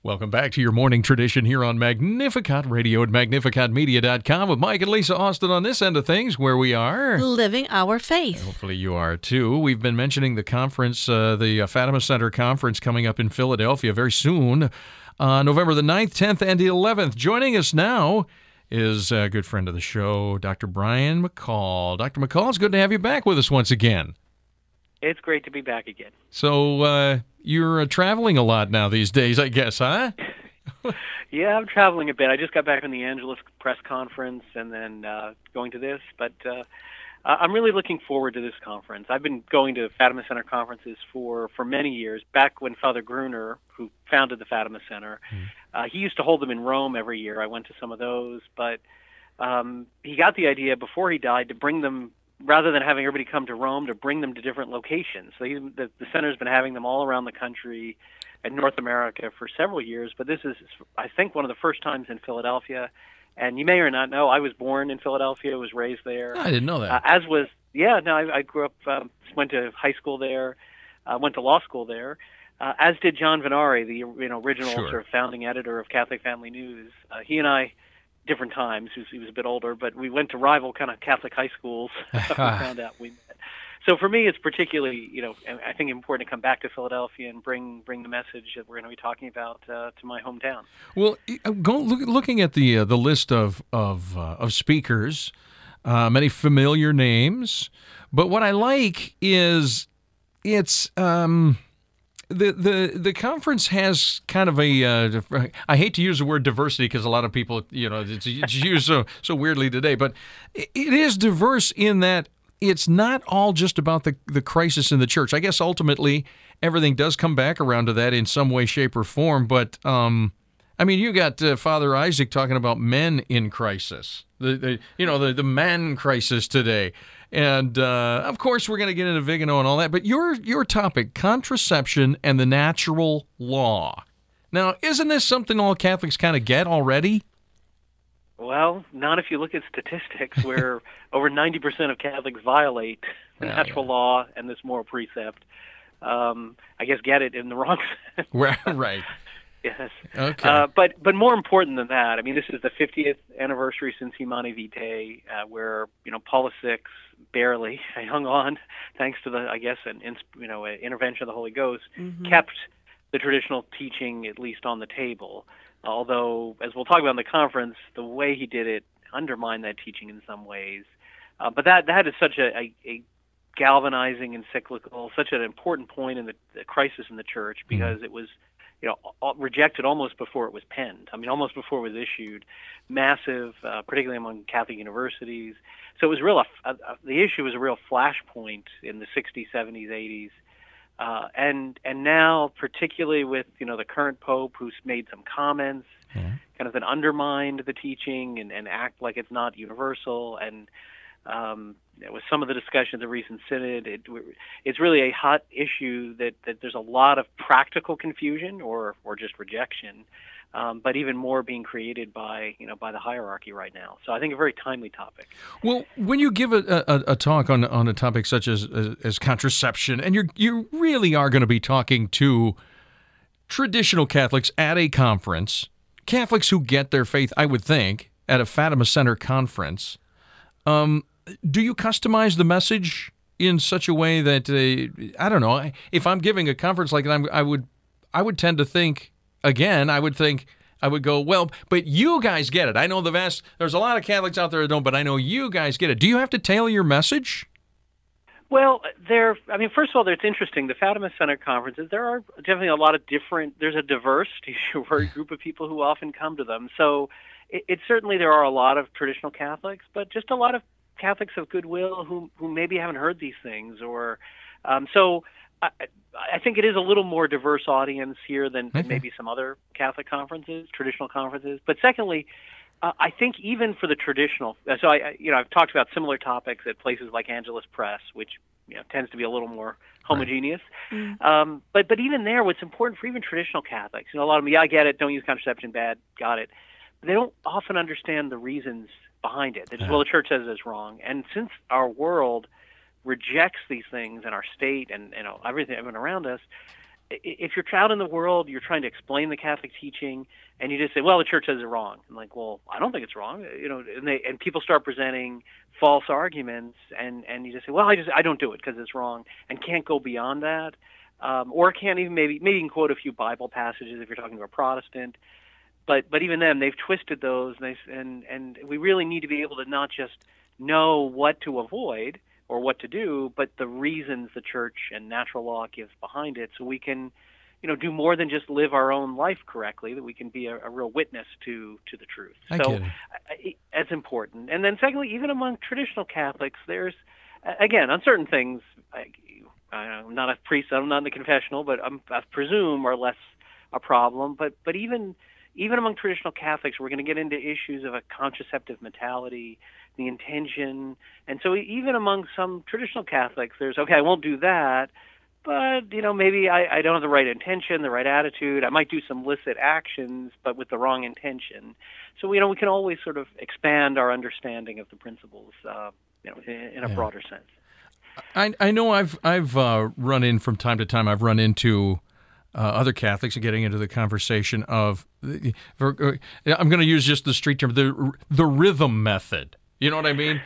Welcome back to your morning tradition here on Magnificat Radio at magnificatmedia.com with Mike and Lisa Austin on this end of things where we are living our faith. Hopefully you are too. We've been mentioning the conference, the Fatima Center Conference coming up in Philadelphia very soon, November the 9th, 10th, and 11th. Joining us now is a good friend of the show, Dr. Brian McCall. Dr. McCall, it's good to have you back with us once again. It's great to be back again. So you're traveling a lot now these days, I guess, huh? Yeah, I'm traveling a bit. I just got back from the Angelus press conference and then going to this. But I'm really looking forward to this conference. I've been going to Fatima Center conferences for many years, back when Father Gruner, who founded the Fatima Center, he used to hold them in Rome every year. I went to some of those. But he got the idea before he died to bring them, rather than having everybody come to Rome, to bring them to different locations. So the center's been having them all around the country and North America for several years, but this is, I think, one of the first times in Philadelphia. And you may or not know, I was born in Philadelphia, was raised there. I didn't know that. I grew up, went to high school there, went to law school there, as did John Venari, the original sort of founding editor of Catholic Family News. He and I, different times. He was a bit older, but we went to rival kind of Catholic high schools. We found out we met. So for me, it's particularly, I think important to come back to Philadelphia and bring the message that we're going to be talking about to my hometown. Well, looking at the list of speakers, many familiar names, but what I like is it's. The conference has kind of a I hate to use the word diversity because a lot of people, it's used so weirdly today, but it is diverse in that it's not all just about the crisis in the church. I guess ultimately everything does come back around to that in some way, shape, or form, but you got Father Isaac talking about men in crisis, the man crisis today. And, of course, we're going to get into Vigano and all that. But your topic, contraception and the natural law. Now, isn't this something all Catholics kind of get already? Well, not if you look at statistics where over 90% of Catholics violate the natural law and this moral precept. I guess get it in the wrong sense. Right. Yes. Okay. But more important than that, this is the 50th anniversary since Humanae Vitae, where Paul VI barely hung on, thanks to an intervention of the Holy Ghost, kept the traditional teaching at least on the table. Although, as we'll talk about in the conference, the way he did it undermined that teaching in some ways. But that is such a galvanizing encyclical, such an important point in the crisis in the church, because it was rejected almost before it was penned. Almost before it was issued. Massive, particularly among Catholic universities. So it was the issue was a real flashpoint in the 60s, 70s, 80s. And now, particularly with, the current Pope, who's made some comments, kind of that undermined the teaching and act like it's not universal. And with some of the discussion of the recent synod, it's really a hot issue that there's a lot of practical confusion or just rejection, but even more being created by the hierarchy right now. So I think a very timely topic. Well, when you give a talk on a topic such as contraception, and you really are going to be talking to traditional Catholics at a conference, Catholics who get their faith, I would think, at a Fatima Center conference. Do you customize the message in such a way that I don't know? If I'm giving a conference like that, I would tend to think again. I would go, well, but you guys get it. I know there's a lot of Catholics out there that don't, but I know you guys get it. Do you have to tailor your message? Well, first of all, it's interesting. The Fatima Center conferences, there are definitely a lot of there's a diverse group of people who often come to them. So it certainly, there are a lot of traditional Catholics, but just a lot of Catholics of goodwill who maybe haven't heard these things, or so I think it is a little more diverse audience here than maybe some other Catholic conferences, traditional conferences. But secondly, I think even for the traditional, so I've talked about similar topics at places like Angelus Press, which tends to be a little more homogeneous. Right. But even there, what's important for even traditional Catholics, a lot of them, I get it, don't use contraception, bad, got it. But they don't often understand the reasons behind it. They just, well, the church says it's wrong. And since our world rejects these things in our state and everything around us, if you're out in the world, you're trying to explain the Catholic teaching, and you just say, "Well, the Church says it's wrong." I'm like, "Well, I don't think it's wrong," and people start presenting false arguments, and you just say, "Well, I don't do it because it's wrong," and can't go beyond that, or can't even maybe you can quote a few Bible passages if you're talking to a Protestant, but even then they've twisted those, and we really need to be able to not just know what to avoid or what to do, but the reasons the Church and natural law gives behind it, so we can, do more than just live our own life correctly, that we can be a real witness to the truth. So that's important. And then secondly, even among traditional Catholics, there's, again, on certain things, I'm not a priest, I'm not in the confessional, but I presume are less a problem. But even among traditional Catholics, we're going to get into issues of a contraceptive mortality, the intention. And so even among some traditional Catholics, there's, okay, I won't do that, but, maybe I don't have the right intention, the right attitude. I might do some illicit actions, but with the wrong intention. So, we can always sort of expand our understanding of the principles, in a broader sense. I know I've run in from time to time. I've run into other Catholics and getting into the conversation of, I'm going to use just the street term, the rhythm method. You know what I mean?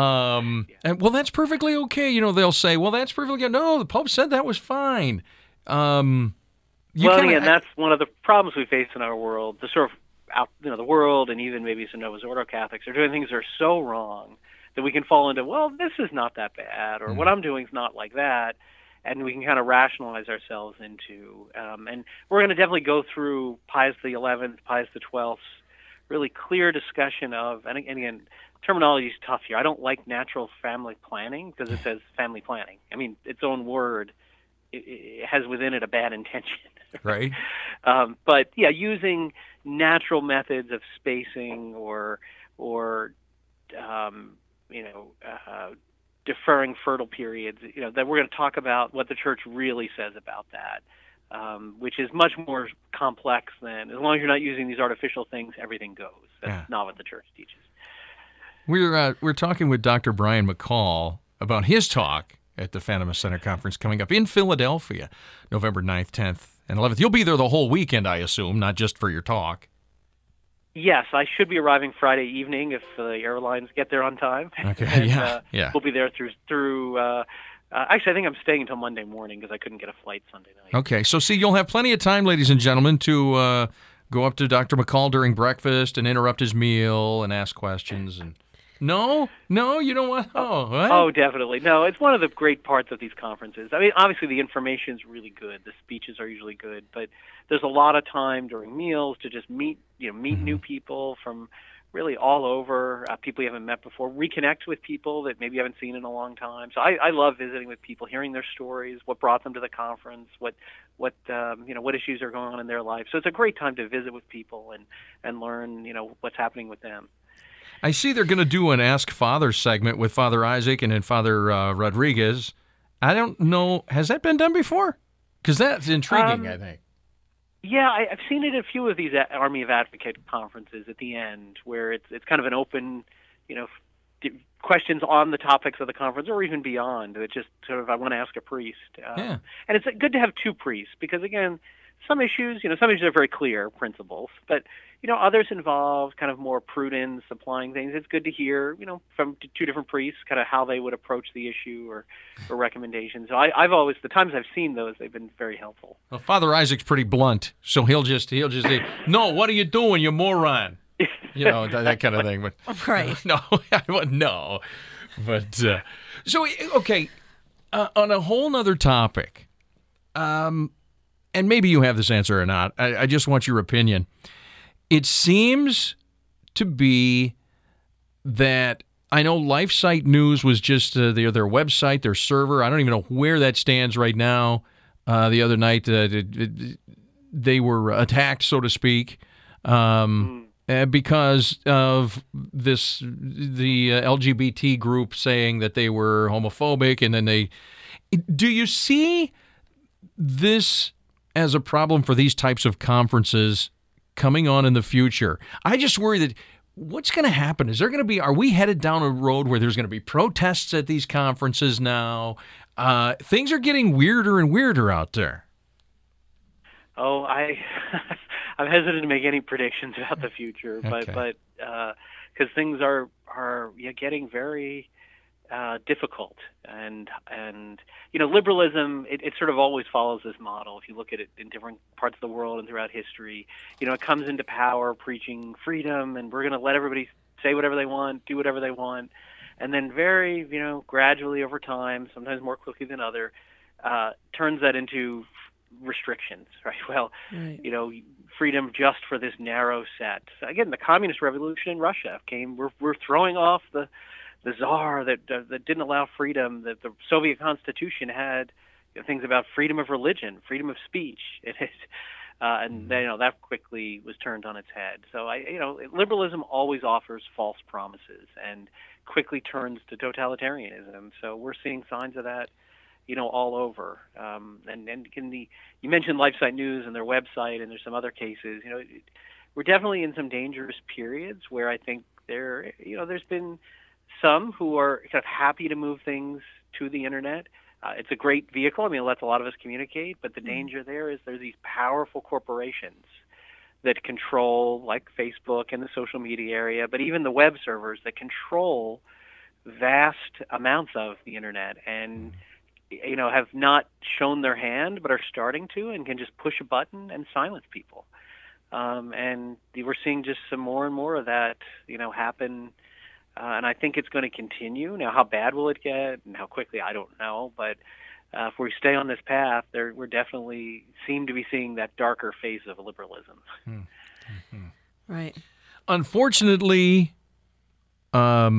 And well, that's perfectly okay. They'll say, well, that's perfectly good. No, the Pope said that was fine. Again, that's one of the problems we face in our world. The sort of the world, and even maybe some Novus Ordo Catholics are doing things that are so wrong that we can fall into, well, this is not that bad, or what I'm doing is not like that. And we can kind of rationalize ourselves into, and we're going to definitely go through Pius XI, Pius XII's really clear discussion of, and again, terminology is tough here. I don't like natural family planning because it says family planning. I mean, its own word, it has within it a bad intention. Right. But yeah, using natural methods of spacing or deferring fertile periods, that we're going to talk about what the Church really says about that, which is much more complex than, as long as you're not using these artificial things, everything goes. That's not what the Church teaches. We're talking with Dr. Brian McCall about his talk at the Fatima Center Conference coming up in Philadelphia, November 9th, 10th, and 11th. You'll be there the whole weekend, I assume, not just for your talk. Yes, I should be arriving Friday evening if the airlines get there on time. Okay, and, yeah. We'll be there through actually, I think I'm staying until Monday morning because I couldn't get a flight Sunday night. Okay, so see, you'll have plenty of time, ladies and gentlemen, to go up to Dr. McCall during breakfast and interrupt his meal and ask questions. And No, you don't want. Oh, what? Oh, definitely. No, it's one of the great parts of these conferences. I mean, obviously the information is really good. The speeches are usually good, but there's a lot of time during meals to just meet new people from really all over, people you haven't met before, reconnect with people that maybe you haven't seen in a long time. So I love visiting with people, hearing their stories, what brought them to the conference, what issues are going on in their life. So it's a great time to visit with people and learn, what's happening with them. I see they're going to do an Ask Father segment with Father Isaac and then Father Rodriguez. I don't know. Has that been done before? Because that's intriguing, I think. Yeah, I've seen it at a few of these Army of Advocate conferences at the end, where it's kind of an open, questions on the topics of the conference or even beyond. It just sort of, I want to ask a priest. And it's good to have two priests because, again, some issues are very clear principles, but others involve kind of more prudence, applying things. It's good to hear, from two different priests, kind of how they would approach the issue or recommendations. So I've always, the times I've seen those, they've been very helpful. Well, Father Isaac's pretty blunt, so he'll just say, "No, what are you doing, you moron?" That kind of thing. But right. No. But so okay, on a whole nother topic, and maybe you have this answer or not. I just want your opinion. It seems to be that I know LifeSite News was just their website, their server. I don't even know where that stands right now. The other night, they were attacked, so to speak, because of the LGBT group saying that they were homophobic, and then do you see this as a problem for these types of conferences coming on in the future? I just worry that what's going to happen? Are we headed down a road where there's going to be protests at these conferences now? Things are getting weirder and weirder out there. Oh, I'm hesitant to make any predictions about the future, but Okay. because things are getting very difficult, and liberalism, it sort of always follows this model. If you look at it in different parts of the world and throughout history, it comes into power preaching freedom, and we're going to let everybody say whatever they want, do whatever they want, and then very gradually over time, sometimes more quickly than other, turns that into restrictions, right? Well, Right. Freedom just for this narrow set. Again, the communist revolution in Russia came. We're throwing off the czar that didn't allow freedom. That the Soviet Constitution had things about freedom of religion, freedom of speech, and that quickly was turned on its head. So liberalism always offers false promises and quickly turns to totalitarianism. So we're seeing signs of that all over. And you mentioned LifeSite News and their website, and there's some other cases. We're definitely in some dangerous periods where I think there's been some who are kind of happy to move things to the internet. It's a great vehicle. I mean, it lets a lot of us communicate, but the danger there is there's these powerful corporations that control, like Facebook and the social media area, but even the web servers that control vast amounts of the internet and have not shown their hand, but are starting to, and can just push a button and silence people. And we're seeing just some more and more of that, happen. And I think it's going to continue. Now, how bad will it get and how quickly, I don't know. But if we stay on this path, we're definitely seem to be seeing that darker phase of liberalism. Mm-hmm. Right. Unfortunately, I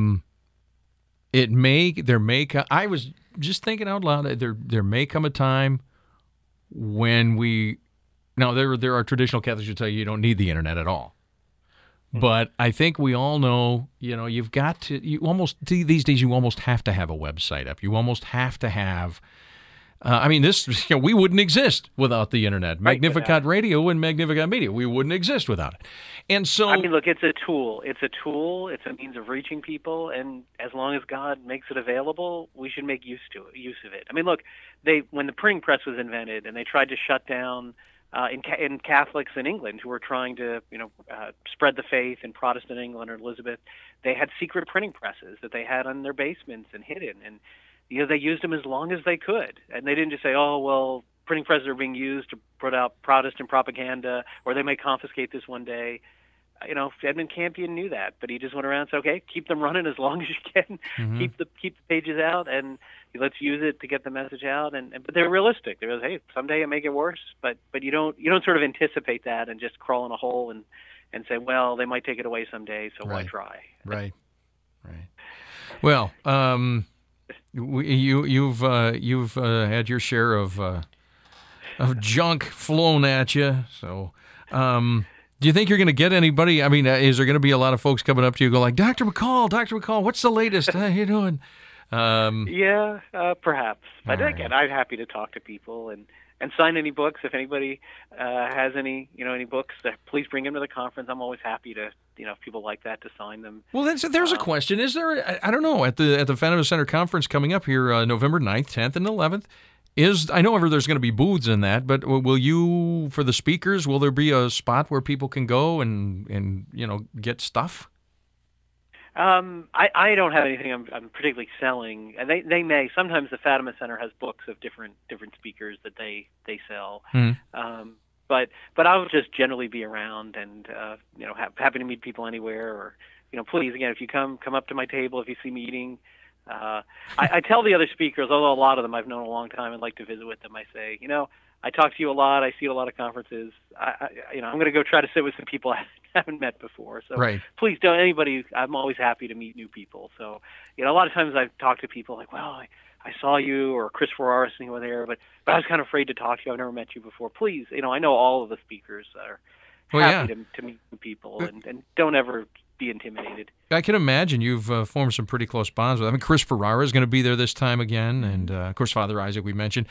was just thinking out loud, there may come a time when there are traditional Catholics who tell you don't need the internet at all. But I think we all know, you've got to, these days you almost have to have a website up. You almost have to have, we wouldn't exist without the internet. Right, Magnificat Radio and Magnificat Media, we wouldn't exist without it. And so, look, it's a tool. It's a means of reaching people, and as long as God makes it available, we should make use of it. I mean, look, when the printing press was invented, and they tried to shut down in Catholics in England who were trying to, spread the faith in Protestant England or Elizabeth, they had secret printing presses that they had in their basements and hidden, and they used them as long as they could, and they didn't just say, oh well, printing presses are being used to put out Protestant propaganda, or they may confiscate this one day. Edmund Campion knew that, but he just went around and said, okay, keep them running as long as you can, keep the pages out, and let's use it to get the message out. But they're realistic. They're like, hey, someday it may get worse, but you don't sort of anticipate that and just crawl in a hole and say, well, they might take it away someday, so why try? Right. Well, you've had your share of junk flown at you, so. Do you think you're going to get anybody? I mean, is there going to be a lot of folks coming up to you, go like, Dr. McCall, what's the latest? How you doing? Perhaps. But All again, right. I'm happy to talk to people and sign any books. If anybody has any books, please bring them to the conference. I'm always happy to, if people like that, to sign them. Well, there's a question. Is there? I don't know. At the Fatima Center conference coming up here, November 9th, 10th, and 11th. I know there's going to be booths in that, but will you, for the speakers, will there be a spot where people can go and get stuff? I don't have anything I'm particularly selling. And they may. Sometimes the Fatima Center has books of different speakers that they sell. But I'll just generally be around and happy to meet people anywhere. Or please, again, if you come up to my table, if you see me eating. I tell the other speakers, although a lot of them I've known a long time and like to visit with them, I say, I talk to you a lot. I see you at a lot of conferences. I'm going to go try to sit with some people I haven't met before. So Please don't, anybody, I'm always happy to meet new people. So, a lot of times I've talked to people like, well, I saw you or Chris Ferraris and you were there, but I was kind of afraid to talk to you. I've never met you before. Please, I know all of the speakers are happy to meet new people and don't ever be intimidated. I can imagine you've formed some pretty close bonds with. I mean, Chris Ferrara is going to be there this time again, and of course, Father Isaac we mentioned.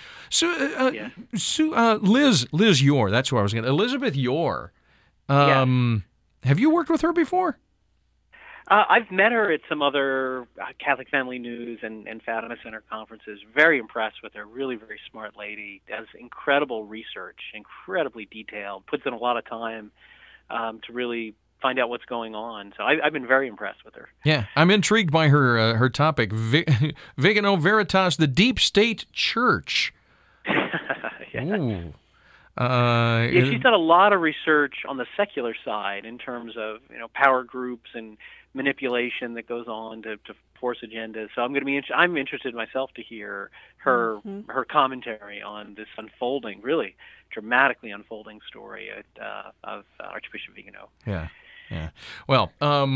Liz Yore. That's who I was going to. Elizabeth Yore. Have you worked with her before? I've met her at some other Catholic Family News and Fatima Center conferences. Very impressed with her. Really very smart lady. Does incredible research, incredibly detailed. Puts in a lot of time to really find out what's going on. So I've been very impressed with her. Yeah, I'm intrigued by her topic, Vigano Veritas, the Deep State Church. Yeah. Ooh. She's done a lot of research on the secular side in terms of power groups and manipulation that goes on to force agendas. So I'm interested myself to hear her commentary on this unfolding, really dramatically unfolding story of Archbishop Vigano. Yeah. Yeah. Well,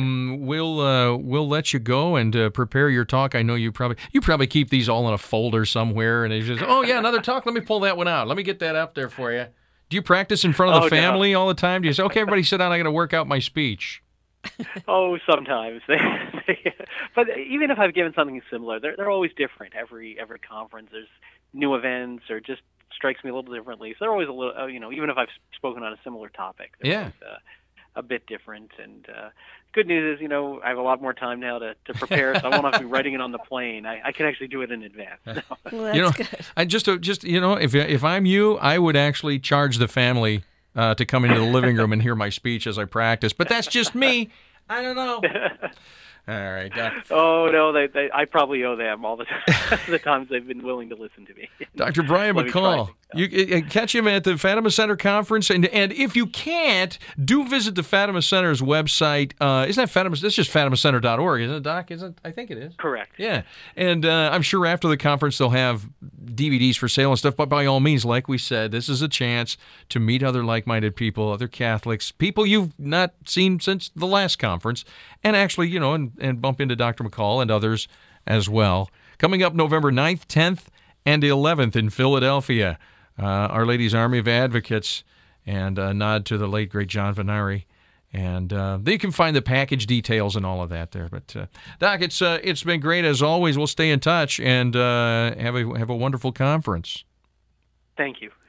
we'll let you go and prepare your talk. I know you probably keep these all in a folder somewhere, and it's just, oh yeah, another talk. Let me pull that one out. Let me get that up there for you. Do you practice in front of the family all the time? Do you say, okay, everybody sit down, I got to work out my speech? Oh, sometimes. But even if I've given something similar, they're always different. Every conference, there's new events, or just strikes me a little differently. So they're always a little, even if I've spoken on a similar topic, they're always, a bit different. And good news is, I have a lot more time now to prepare, so I won't have to be writing it on the plane. I can actually do it in advance. Well, that's good. I just if I'm you, I would actually charge the family to come into the living room and hear my speech as I practice. But that's just me. I don't know. All right. Oh no, I probably owe them all the times they've been willing to listen to me. Dr. Brian McCall, you catch him at the Fatima Center conference, and if you can't, do visit the Fatima Center's website. Isn't that Fatima? It's just fatimacenter.org, isn't it, Doc? I think it is. Correct. Yeah, and I'm sure after the conference they'll have DVDs for sale and stuff. But by all means, like we said, this is a chance to meet other like-minded people, other Catholics, people you've not seen since the last conference, and actually, and bump into Dr. McCall and others as well. Coming up November 9th, 10th, and 11th in Philadelphia, Our Lady's Army of Advocates, and a nod to the late, great John Vennari. And you can find the package details and all of that there. But, Doc, it's been great as always. We'll stay in touch and have a wonderful conference. Thank you.